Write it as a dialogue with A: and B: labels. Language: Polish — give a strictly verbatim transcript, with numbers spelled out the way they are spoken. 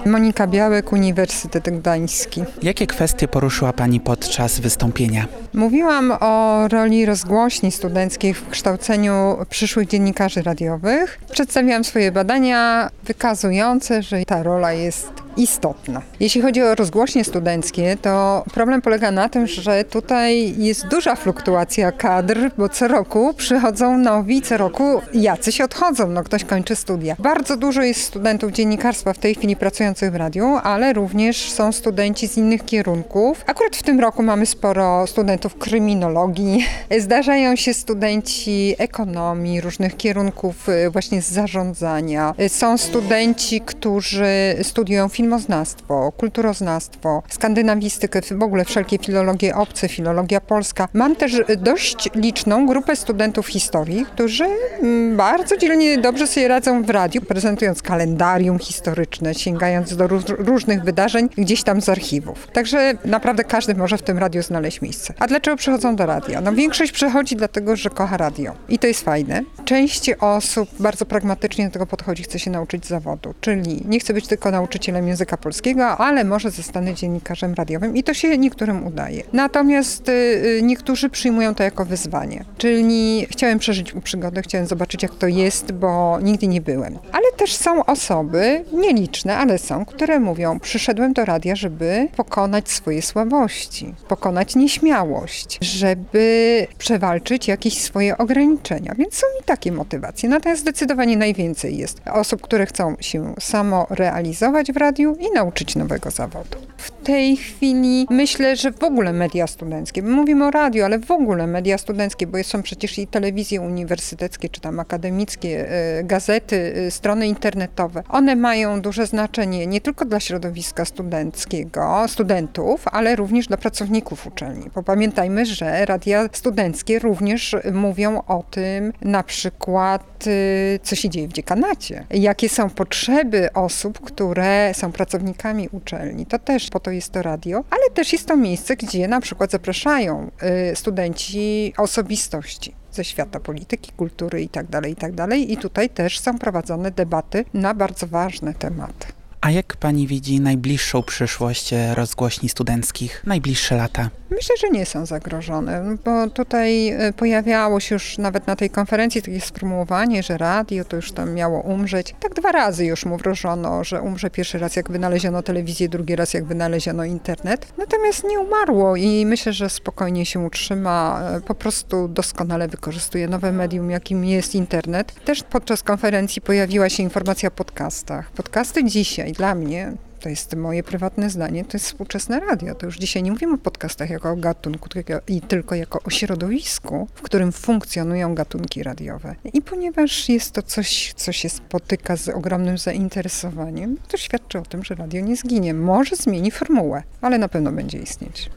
A: Monika Białek, Uniwersytet Gdański.
B: Jakie kwestie poruszyła Pani podczas wystąpienia?
A: Mówiłam o roli rozgłośni studenckich w kształceniu przyszłych dziennikarzy radiowych. Przedstawiłam swoje badania wykazujące, że ta rola jest istotna. Jeśli chodzi o rozgłośnie studenckie, to problem polega na tym, że tutaj jest duża fluktuacja kadr, bo co roku przychodzą nowi, co roku jacyś odchodzą, no ktoś kończy studia. Bardzo dużo jest studentów dziennikarstwa w tej chwili pracujących w radiu, ale również są studenci z innych kierunków. Akurat w tym roku mamy sporo studentów kryminologii, zdarzają się studenci ekonomii, różnych kierunków właśnie z zarządzania. Są studenci, którzy studiują filmoznawstwo, kulturoznawstwo, skandynawistykę, w ogóle wszelkie filologie obce, filologia polska. Mam też dość liczną grupę studentów historii, którzy bardzo dzielnie dobrze sobie radzą w radiu, prezentując kalendarium historyczne, sięgając do róż- różnych wydarzeń gdzieś tam z archiwów. Także naprawdę każdy może w tym radiu znaleźć miejsce. A dlaczego przychodzą do radia? No większość przychodzi dlatego, że kocha radio. I to jest fajne. Część osób bardzo pragmatycznie do tego podchodzi, chce się nauczyć zawodu, czyli nie chce być tylko nauczycielem języka polskiego, ale może zostanę dziennikarzem radiowym i to się niektórym udaje. Natomiast y, niektórzy przyjmują to jako wyzwanie, czyli chciałem przeżyć przygodę, chciałem zobaczyć jak to jest, bo nigdy nie byłem. Ale też są osoby, nieliczne, ale są, które mówią, przyszedłem do radia, żeby pokonać swoje słabości, pokonać nieśmiałość, żeby przewalczyć jakieś swoje ograniczenia, więc są i takie motywacje. Natomiast zdecydowanie najwięcej jest osób, które chcą się samo realizować w radiu i nauczyć nowego zawodu. W tej chwili myślę, że w ogóle media studenckie, mówimy o radiu, ale w ogóle media studenckie, bo są przecież i telewizje uniwersyteckie, czy tam akademickie, gazety, strony internetowe. One mają duże znaczenie nie tylko dla środowiska studenckiego, studentów, ale również dla pracowników uczelni. Bo pamiętajmy, że radia studenckie również mówią o tym, na przykład, co się dzieje w dziekanacie, jakie są potrzeby osób, które są pracownikami uczelni. To też po to jest to radio, ale też jest to miejsce, gdzie na przykład zapraszają studenci osobistości ze świata polityki, kultury i tak dalej, i tak dalej. I tutaj też są prowadzone debaty na bardzo ważne tematy.
B: A jak Pani widzi najbliższą przyszłość rozgłośni studenckich, najbliższe lata?
A: Myślę, że nie są zagrożone, bo tutaj pojawiało się już nawet na tej konferencji takie sformułowanie, że radio to już tam miało umrzeć. Tak dwa razy już mu wróżono, że umrze pierwszy raz jak wynaleziono telewizję, drugi raz jak wynaleziono internet. Natomiast nie umarło i myślę, że spokojnie się utrzyma, po prostu doskonale wykorzystuje nowe medium, jakim jest internet. Też podczas konferencji pojawiła się informacja o podcastach. Podcasty dzisiaj dla mnie, to jest moje prywatne zdanie, to jest współczesne radio. To już dzisiaj nie mówimy o podcastach jako o gatunku, i tylko jako o środowisku, w którym funkcjonują gatunki radiowe. I ponieważ jest to coś, co się spotyka z ogromnym zainteresowaniem, to świadczy o tym, że radio nie zginie. Może zmieni formułę, ale na pewno będzie istnieć.